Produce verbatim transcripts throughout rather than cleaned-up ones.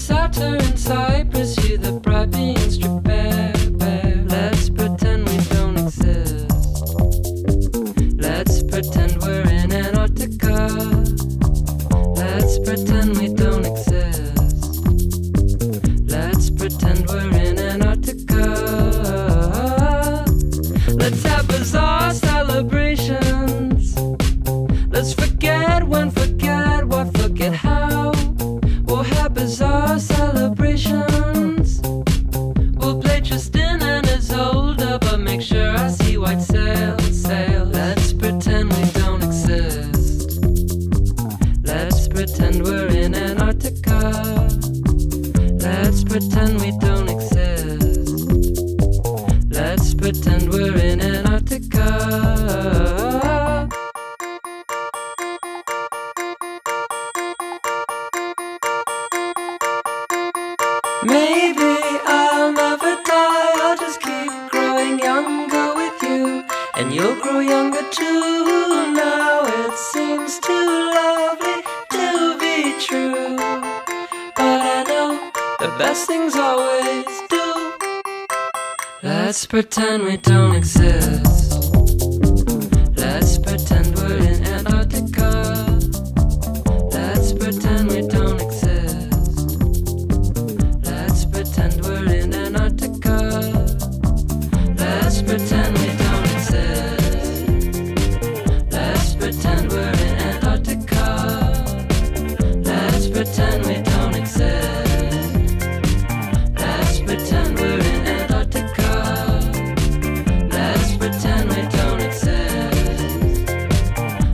sat her in Cyprus, you the bright being strip bare, bare. Let's pretend we don't exist. Let's pretend we're in Antarctica. Let's pretend we don't exist. Let's pretend we're in Antarctica. Let's have bizarre celebrations. Let's forget when, forget what, forget how. We'll have bizarre celebrations. We'll play Tristan and Isolde, but make sure I see white sail, sail. Let's pretend we don't exist. Let's pretend we're in Antarctica. Let's pretend we don't exist. Let's pretend we're in Antarctica. Maybe I'll never die, I'll just keep growing younger with you, and you'll grow younger too. Now it seems too lovely to be true, but I know the best things always do. Let's pretend we don't exist. Let's pretend we're in Antarctica. Let's pretend we don't exist. Let's pretend we're in Antarctica. Let's pretend we don't exist. Let's pretend we're in Antarctica. Let's pretend we don't exist. Let's pretend we're in Antarctica. Let's pretend we don't exist.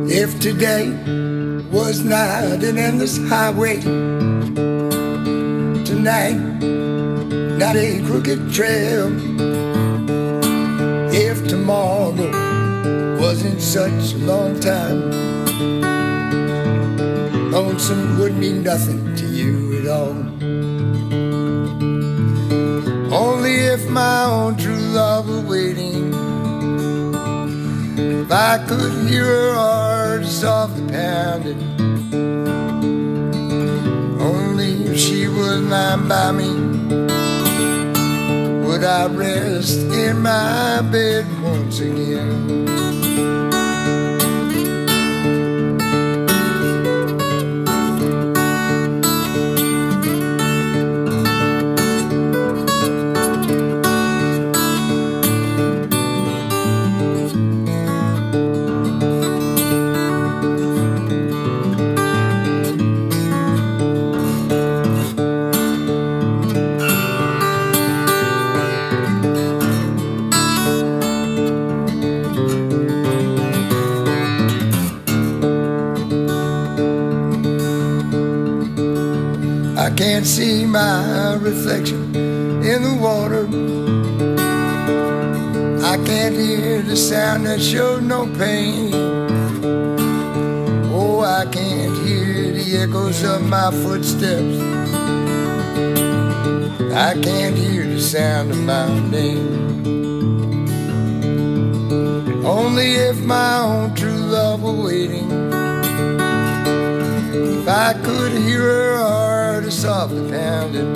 If today was not an endless highway, tonight not a crooked trail. If tomorrow wasn't such a long time, lonesome would mean nothing to you at all. Only if my own true love were waiting, if I could hear her heart softly pounding, only if she was lying by me, would I rest in my bed once again. I can't see my reflection in the water. I can't hear the sound that shows no pain. Oh, I can't hear the echoes of my footsteps. I can't hear the sound of my name. Only if my own true love were waiting, if I could hear her heart softly pounding,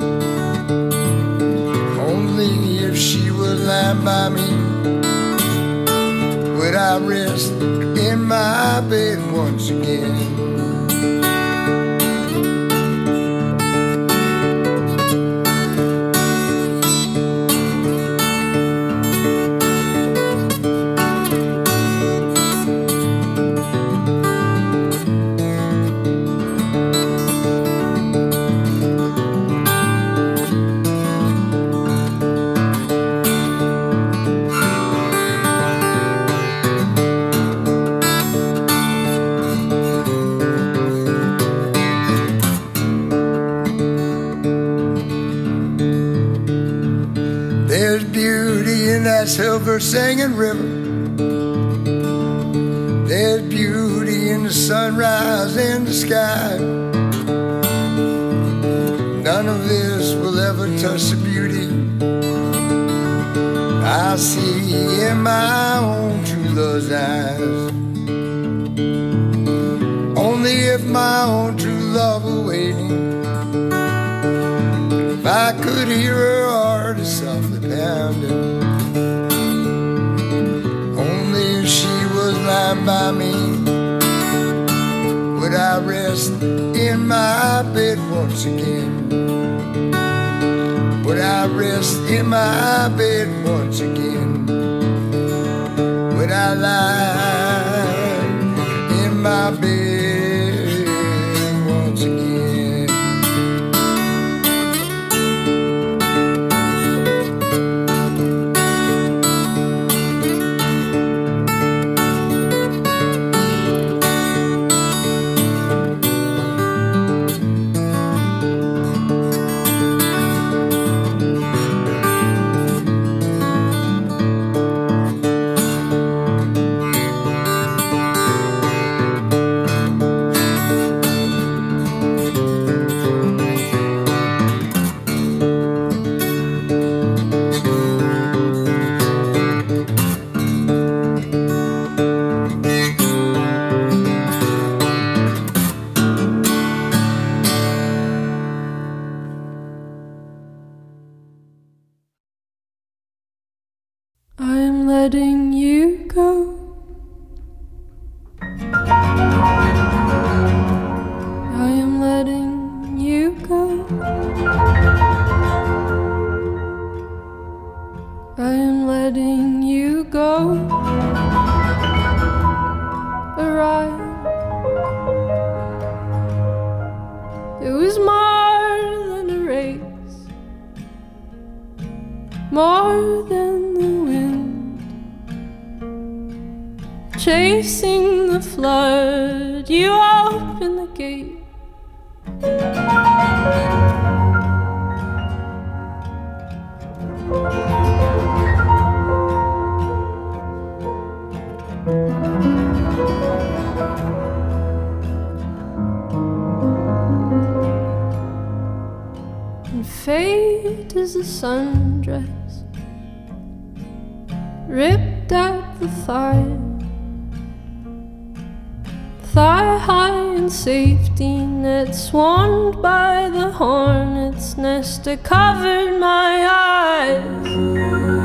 only if she was lying by me, would I rest in my bed once again. There's beauty in that silver singing river. There's beauty in the sunrise in the sky. None of this will ever touch the beauty I see in my own true love's eyes. Only if my own true love were waiting, if I could hear her heart softly pounding, only if she was lying by me, would I rest in my bed once again. Would I rest in my bed once again. Would I lie in my bed once again. I'm letting you go. I am letting you go. I am letting you go. Arrive. It was more than a race, more than the wind. chasing the flood, you open the gate. And fate is a sundress ripped at the thigh, thigh high in safety net, swarmed by the hornet's nest that covered my eyes.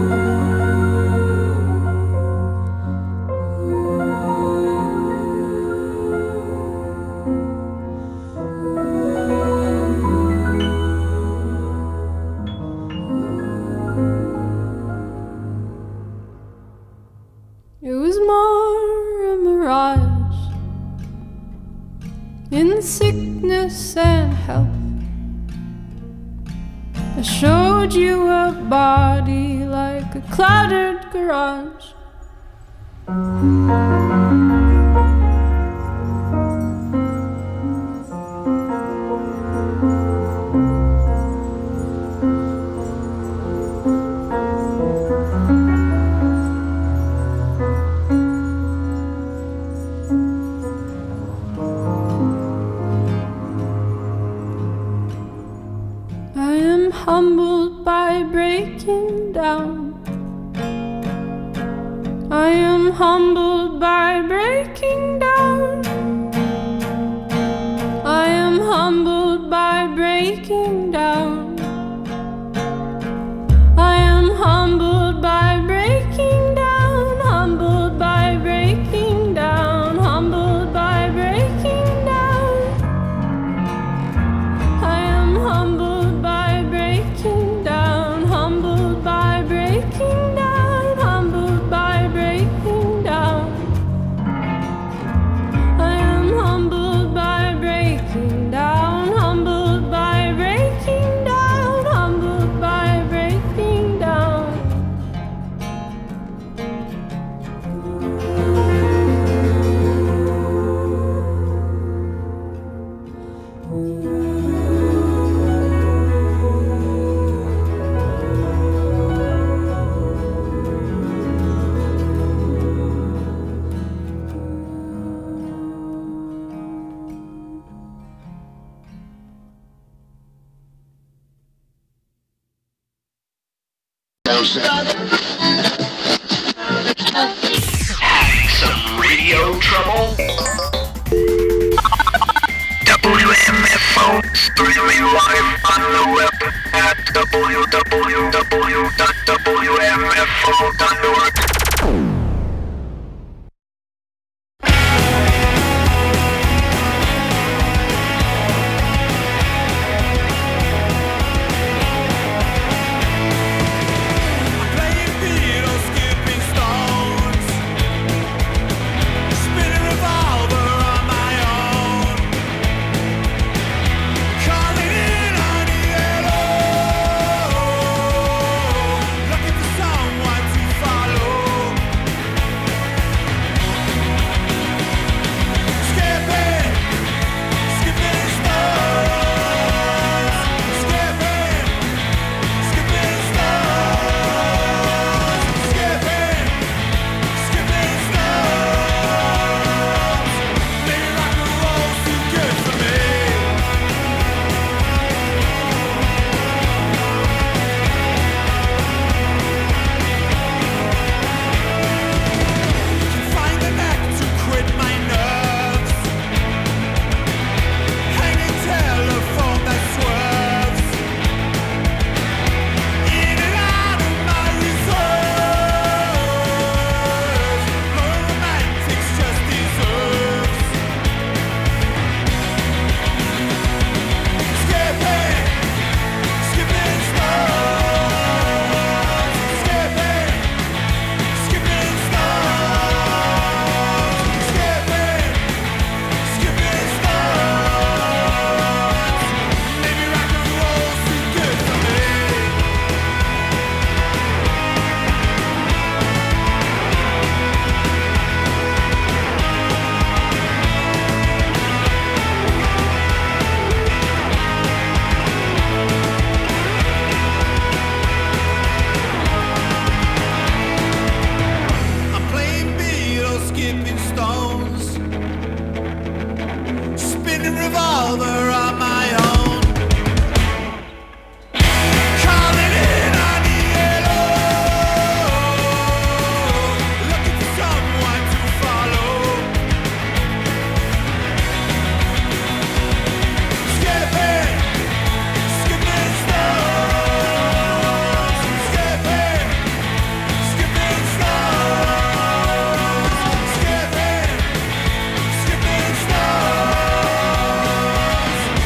In sickness and health, I showed you a body like a cluttered garage. Humbled by breaking down, I am humbled by breaking down, I am humbled by breaking down, I am humbled by breaking down, humbled by breaking down, humbled by breaking down, I am humbled. Some radio trouble? W M F O streaming live on the web at w w w dot w m f o dot org. Looking for someone to skipping stones, spinning revolver on my own, calling in on the yellow, looking for someone to follow, skipping, skipping stones, skipping, skipping stones, skipping, skipping stones.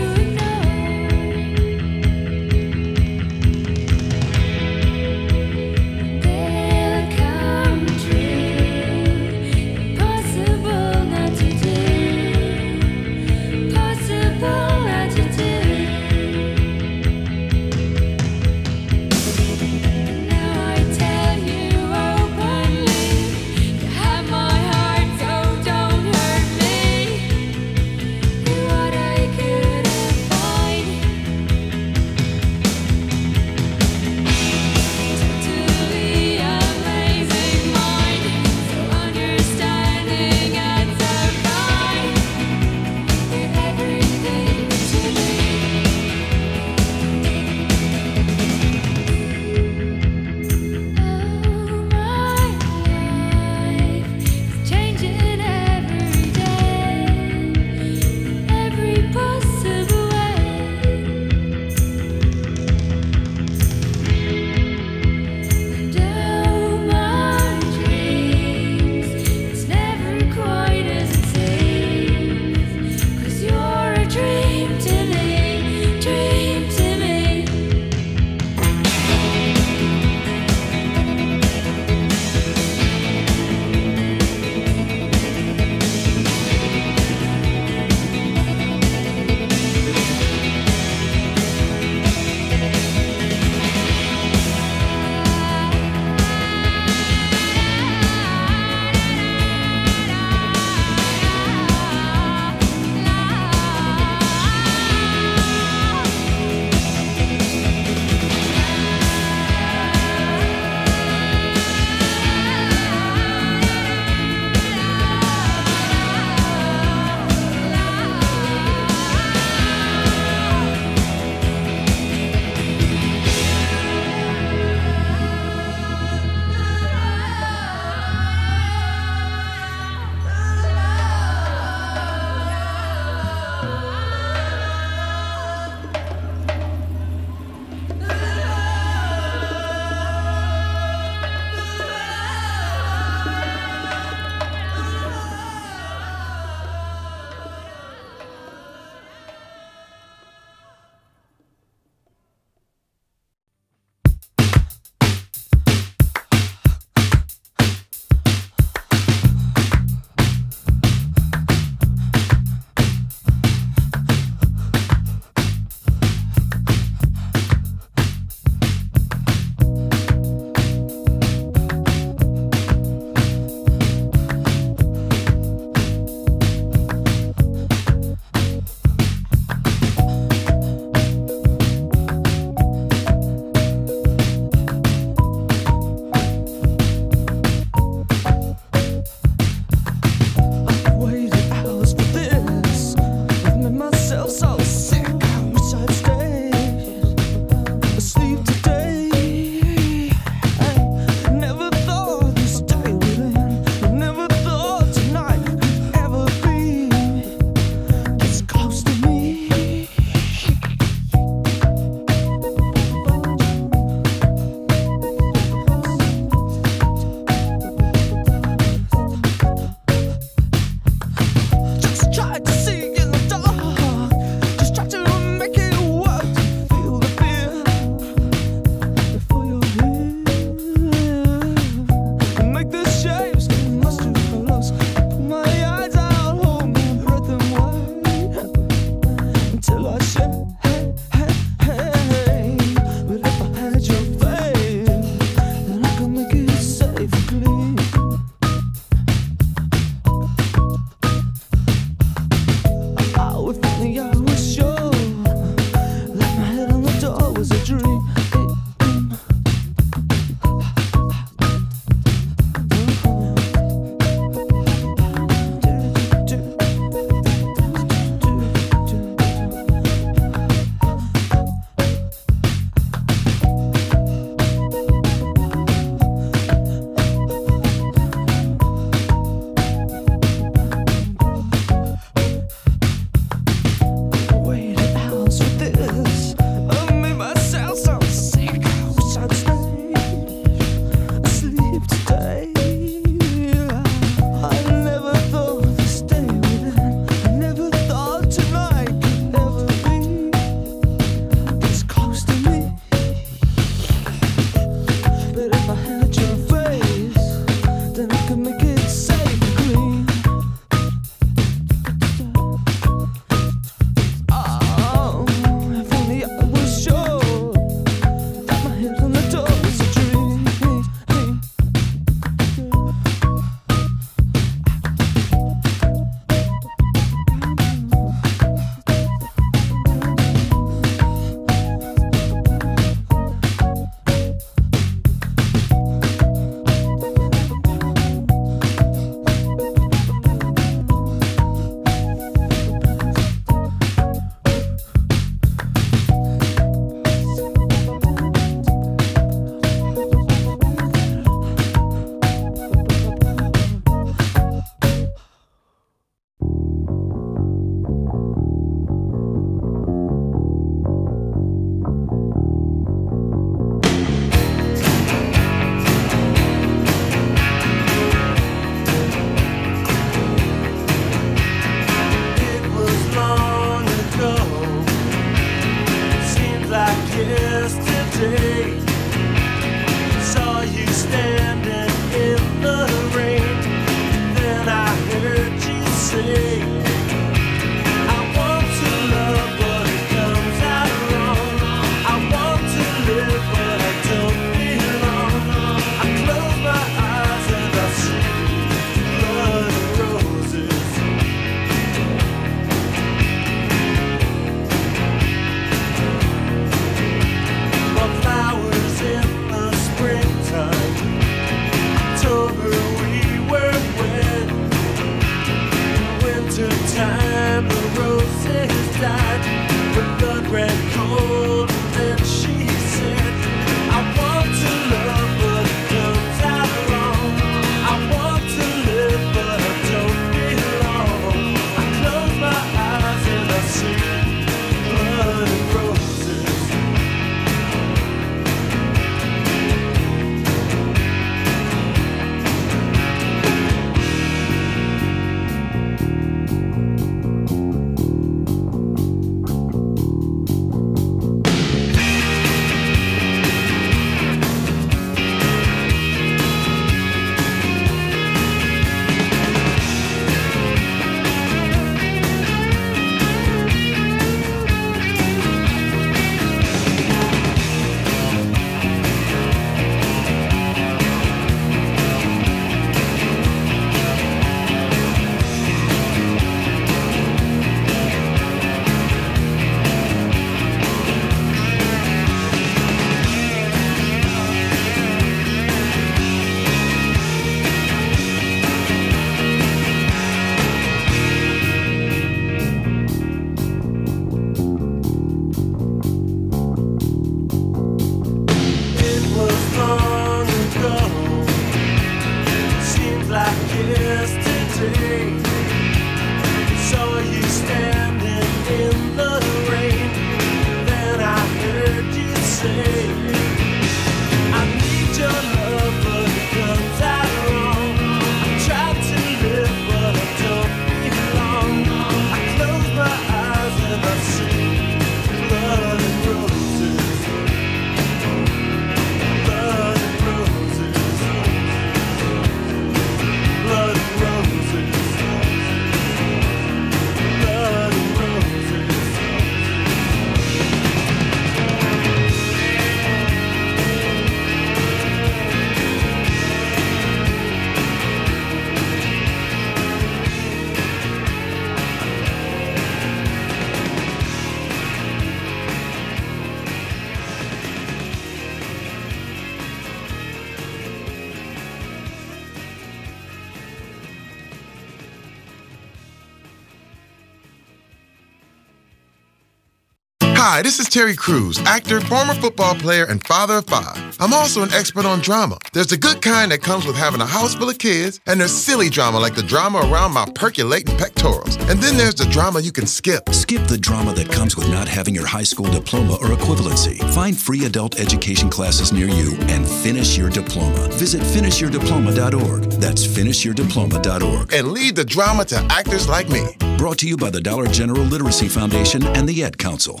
Hi, this is Terry Crews, actor, former football player, and father of five. I'm also an expert on drama. There's the good kind that comes with having a house full of kids, and there's silly drama like the drama around my percolating pectorals. And then there's the drama you can skip. Skip the drama that comes with not having your high school diploma or equivalency. Find free adult education classes near you and finish your diploma. Visit finish your diploma dot org. That's finish your diploma dot org. And leave the drama to actors like me. Brought to you by the Dollar General Literacy Foundation and the Ed Council.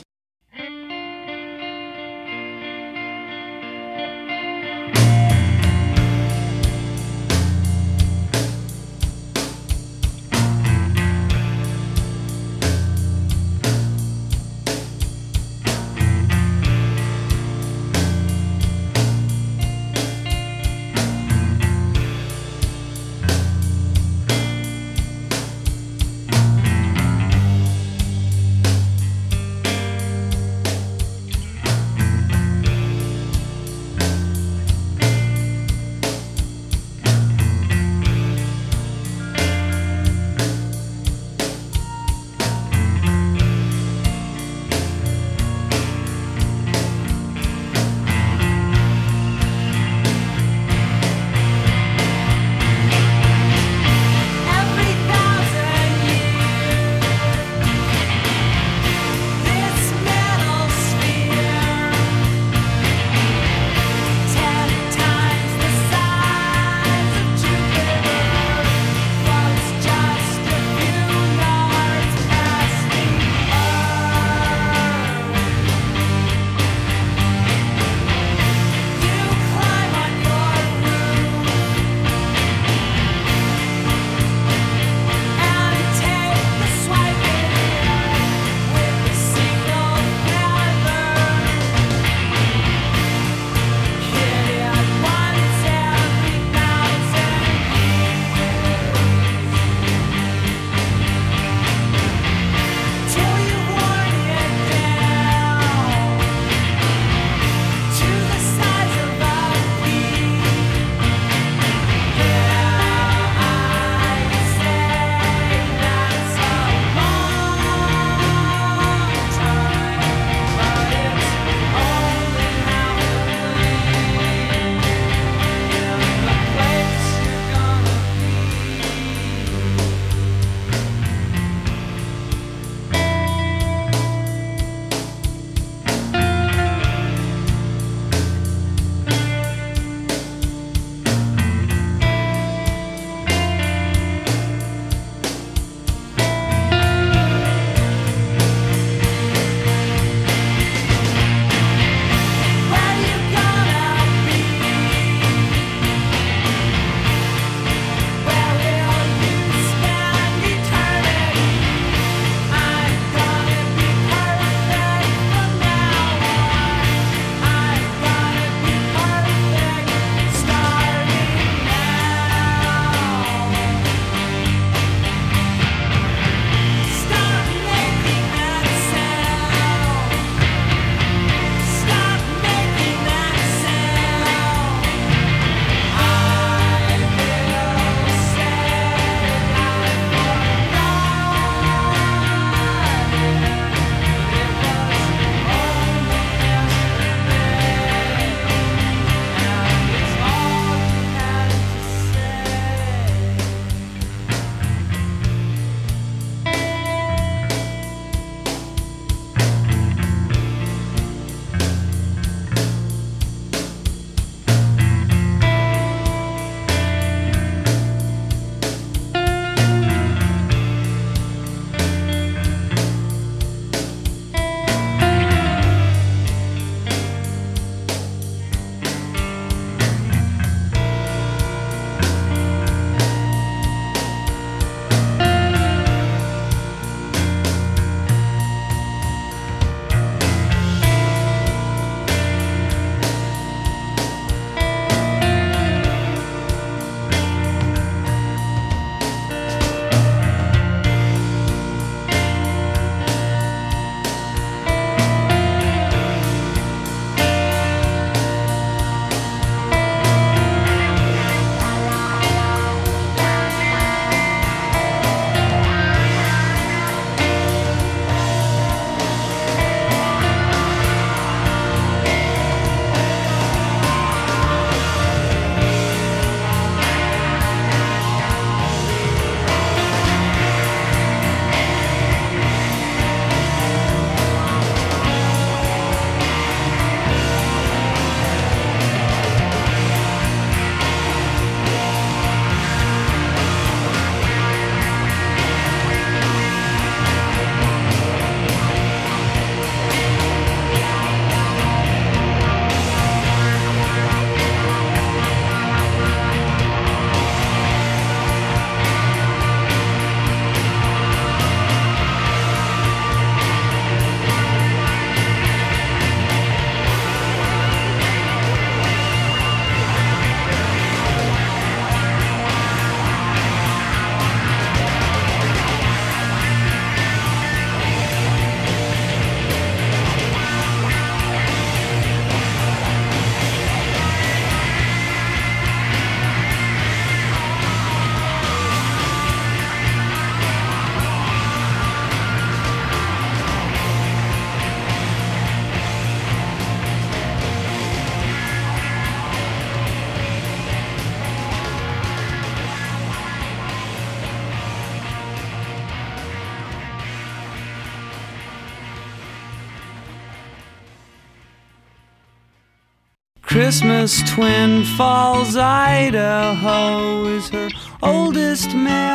Christmas, Twin Falls, Idaho is her oldest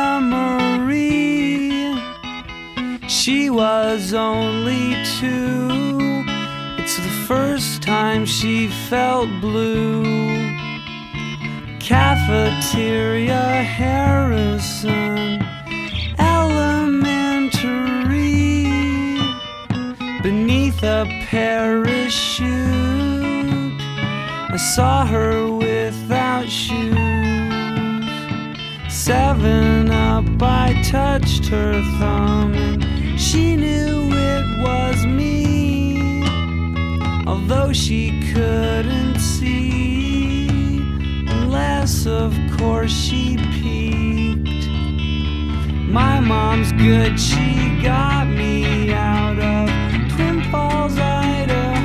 memory. She was only two. It's the first time she felt blue. Cafeteria, Harrison Elementary. Beneath a parachute, I saw her without shoes. Seven up, I touched her thumb, and she knew it was me, although she couldn't see, unless of course she peeked. My mom's good, she got me out of Twin Falls, Idaho,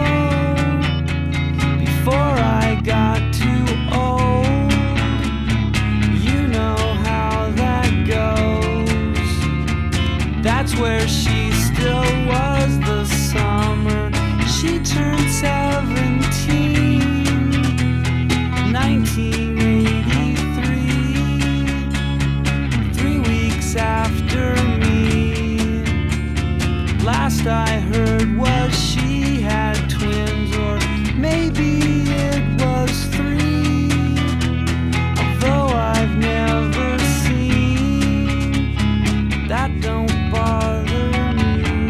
before I got too old. You know how that goes. That's where she still was the summer she turned seventeen, nineteen eighty-three, three weeks after me. Last I heard was she had twins, or maybe it was three, although I've never seen. That don't bother me.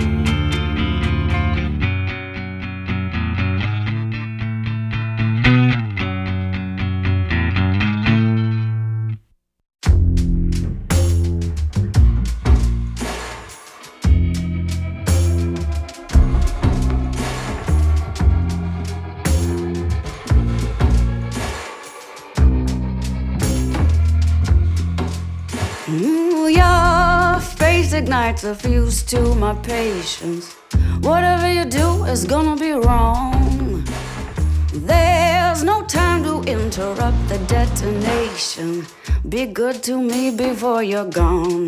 Mm, your face ignites a fuse to my patience. Whatever you do is gonna be wrong. There's no time to interrupt the detonation. Be good to me before you're gone.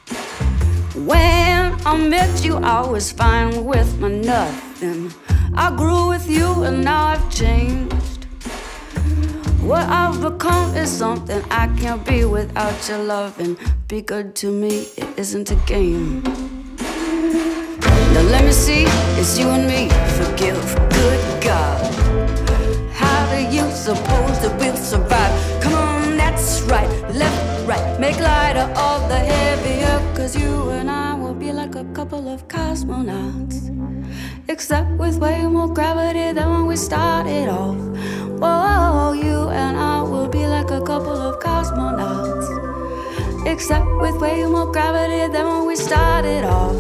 When I met you, I was fine with my nothing. I grew with you and now I've changed. What I've become is something I can't be without your loving. Be good to me, it isn't a game. Now let me see, it's you and me. Forgive, good God. How do you suppose that we'll survive? Come on, that's right, left, right. Make lighter all the heavier, cause you and I will be like a couple of cosmonauts, except with way more gravity than when we started off. Whoa, you and I will be like a couple of cosmonauts, except with way more gravity than when we started off.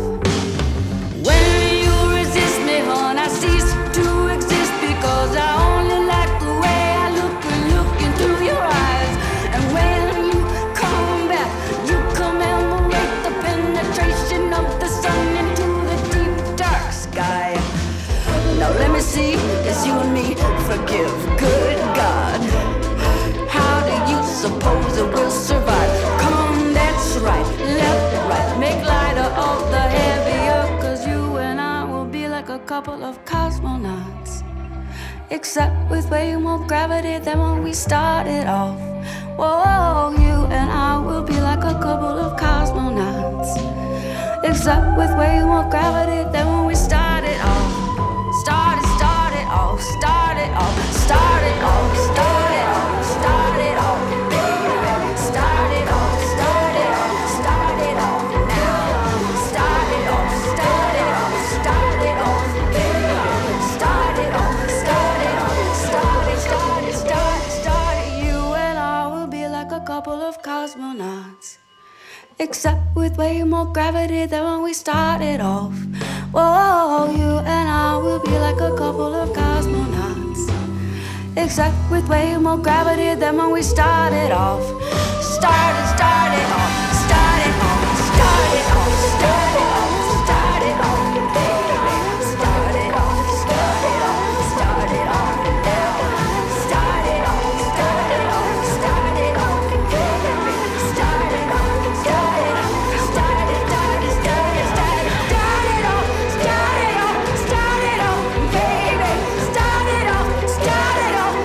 When you resist me, hon, I cease to exist, because I only like the way I look when looking through your eyes. And when you come back, you commemorate the penetration of the sun into the deep dark sky. Now let me see, it's you and me. Forgive, good God. How do you suppose it will survive? Come on, that's right, left, right. Make lighter all the heavier, cause you and I will be like a couple of cosmonauts, except with way more gravity than when we started off. Whoa, you and I will be like a couple of cosmonauts, except with way more gravity than when we started off. Started, started off, started off, started off, started off, started off, baby. Started off, started off, started off now. Started off, started off, started off, baby. Started off, started off, started, started, started, started. You and I will be like a couple of cosmonauts, except with way more gravity than when we started off. Whoa, you and I will be like a couple of cosmonauts, except with way more gravity than when we started off. Started, started off, started off, started off, started off, started off, baby. Started off, started off, started off now. Started off, started off, started off, baby. Started off, started off, started, started, started, started, started off, started off, started off, baby. Started off, started off,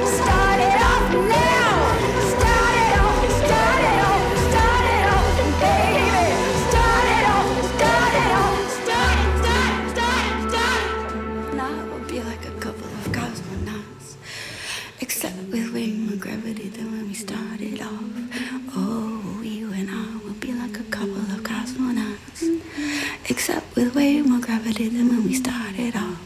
except with way more gravity than when we started off.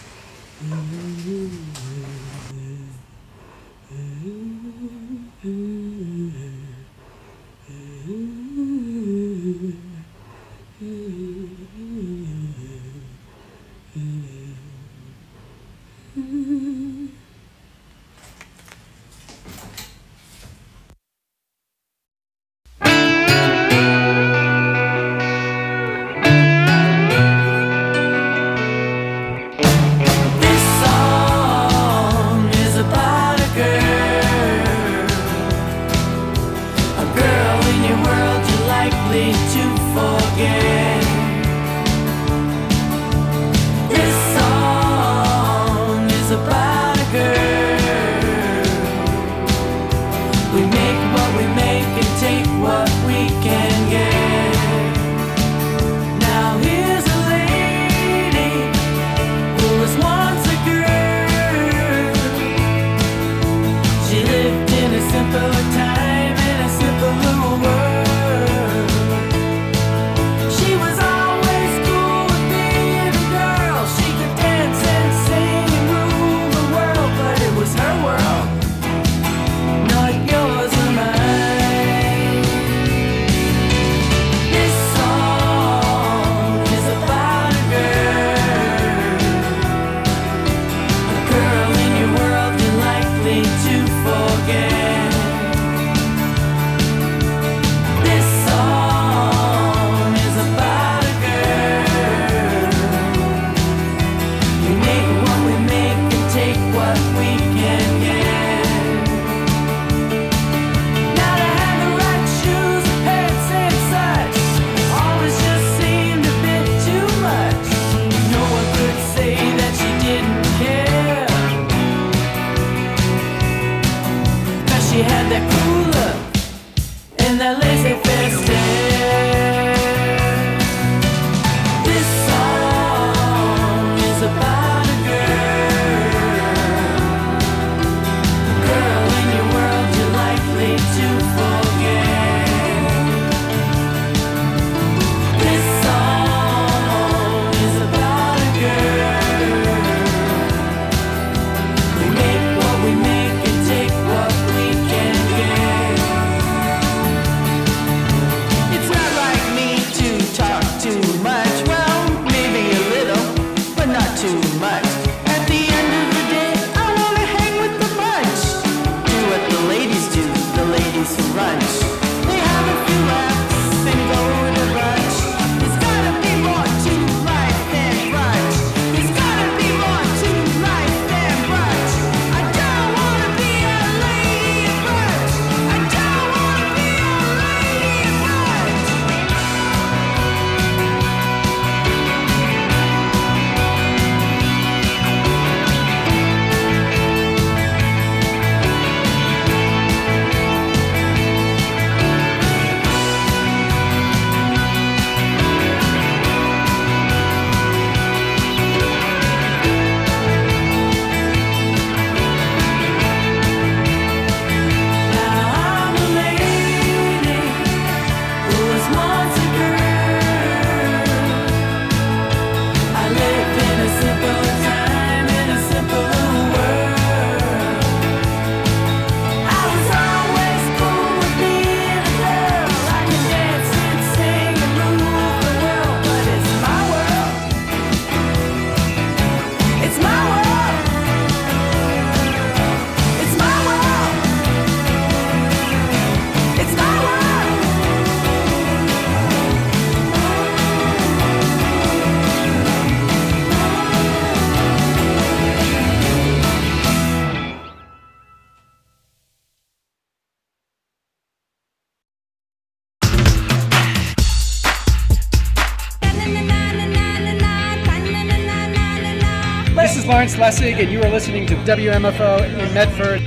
This is Lawrence Lessig, and you are listening to W M F O in Medford.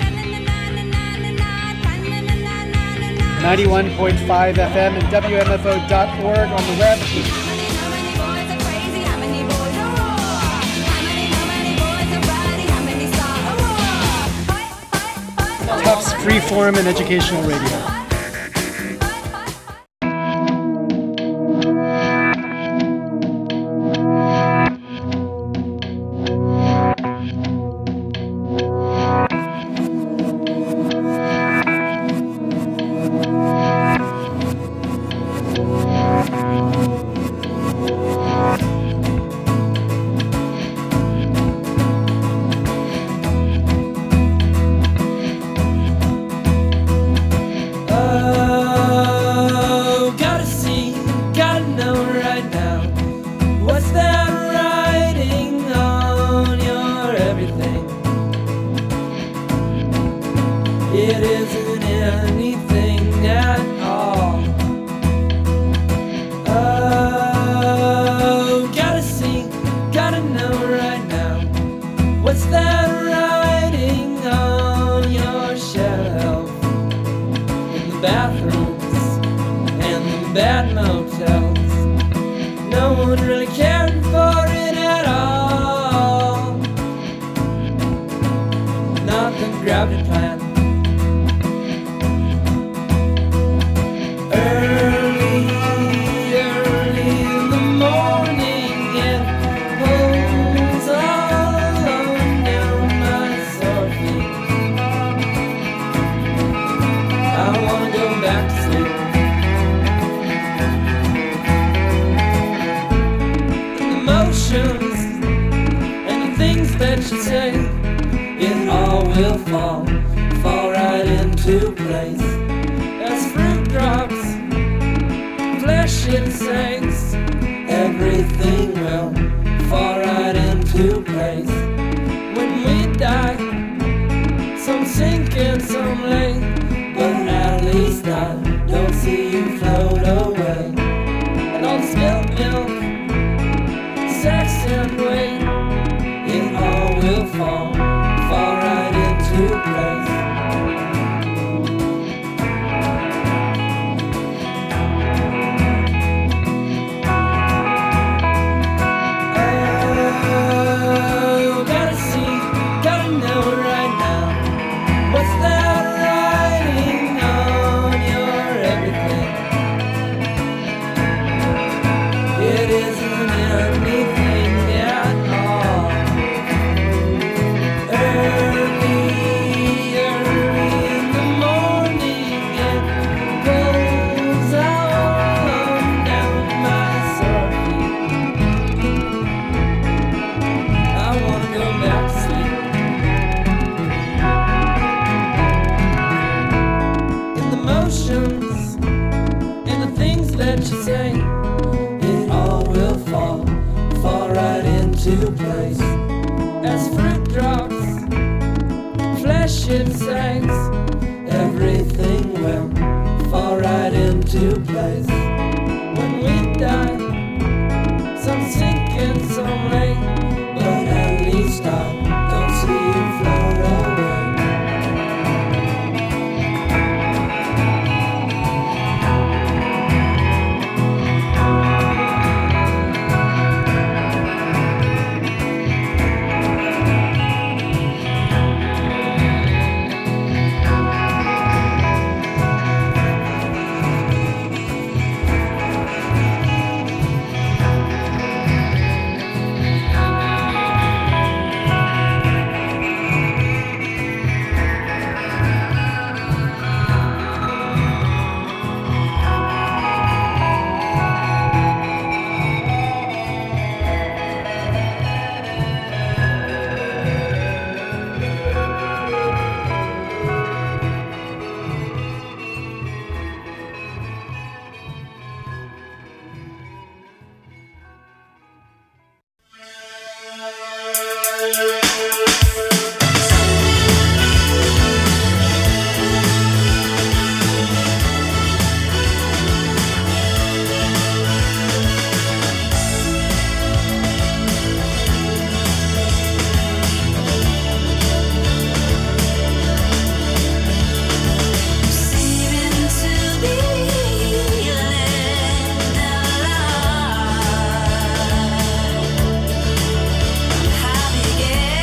ninety-one point five F M and W M F O dot org on the web. Tufts Freeform and Educational Radio. right now? What's that writing on your everything? It isn't anything at all. Oh, gotta see, gotta know right now. What's that writing on your shelf? In the bathrooms and the bad motels, no one really cared for it at all. Not the gravity plan. Early, early in the morning, it pulls all down my sore feet. I wanna go back to sleep. Emotions and the things that you say, it all will fall, fall right into place. As fruit drops, flesh it sinks, everything will fall right into place. When we die, some sink and some lay, but at least I don't see you float away. And all the spilled milk, sex and weight, it all will fall, fall right into place. Oh, gotta see, gotta know right now. What's that writing on your everything? It isn't anything at all. Early, early in the morning, it pulls all down my sore feet. I wanna go back to sleep. In the motions and the things that you say, it all will fall, fall right into place. As fruit drops, flesh it sinks, everything will fall right into place. When we die, some sink and some lay, but at least I don't see you float away. Happy again.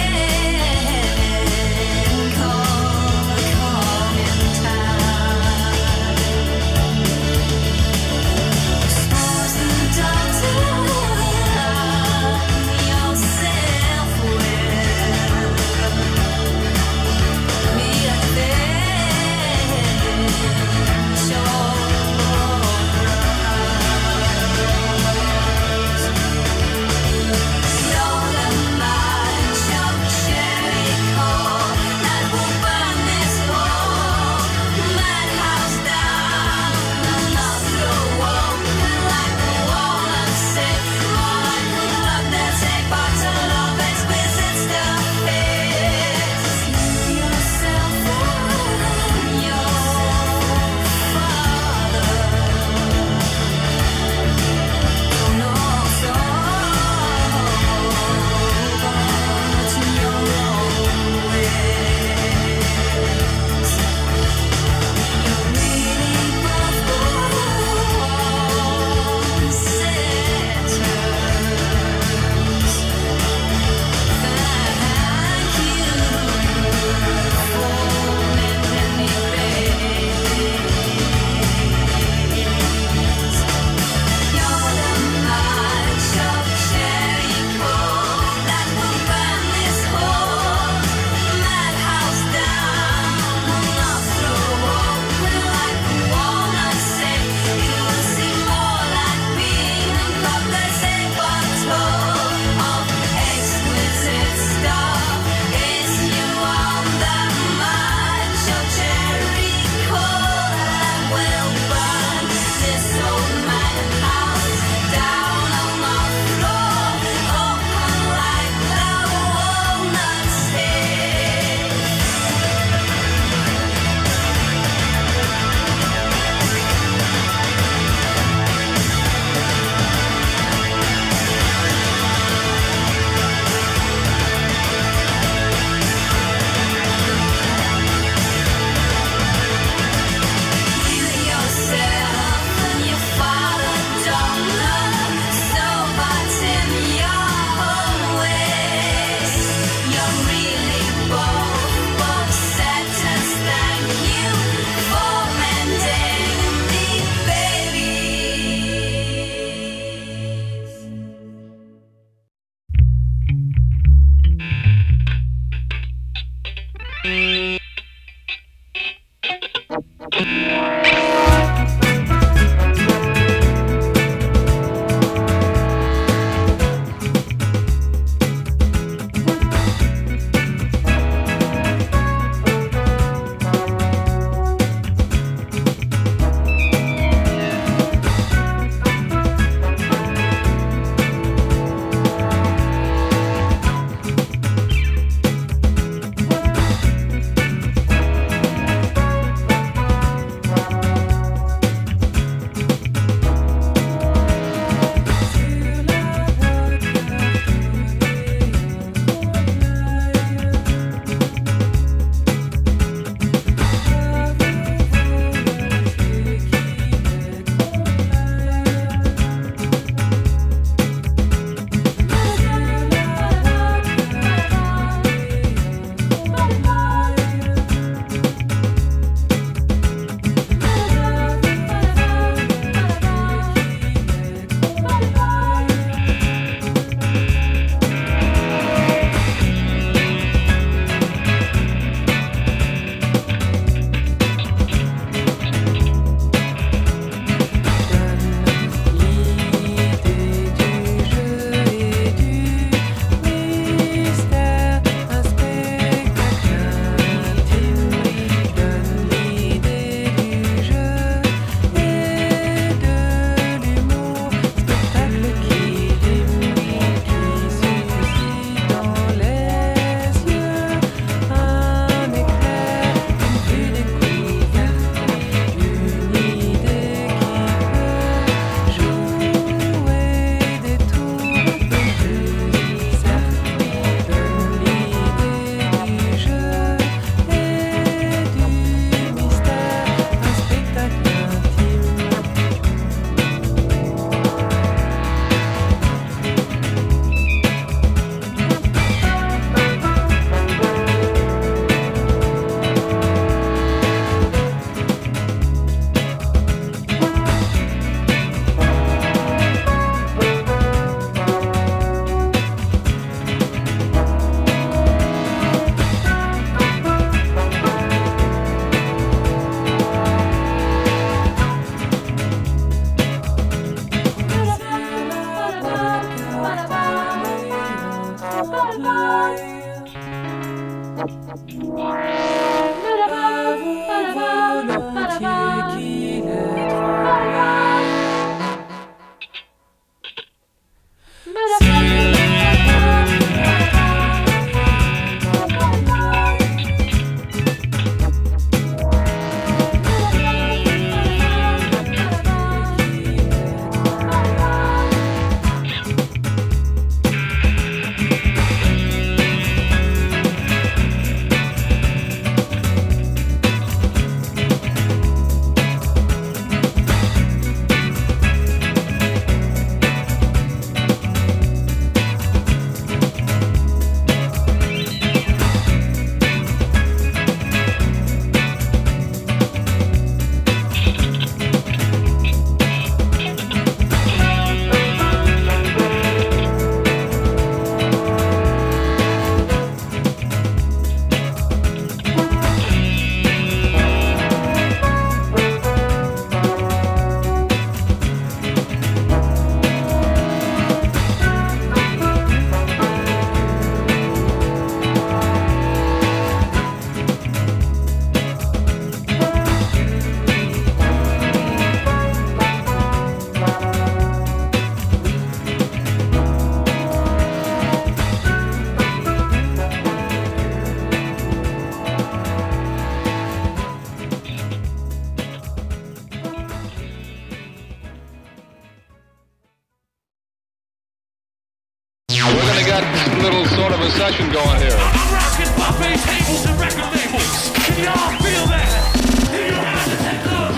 Session going here. I'm rocking buffet tables and record labels. Can y'all feel that? Do you have the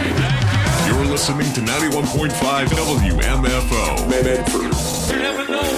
technology? You're listening to ninety-one point five W M F O. You never know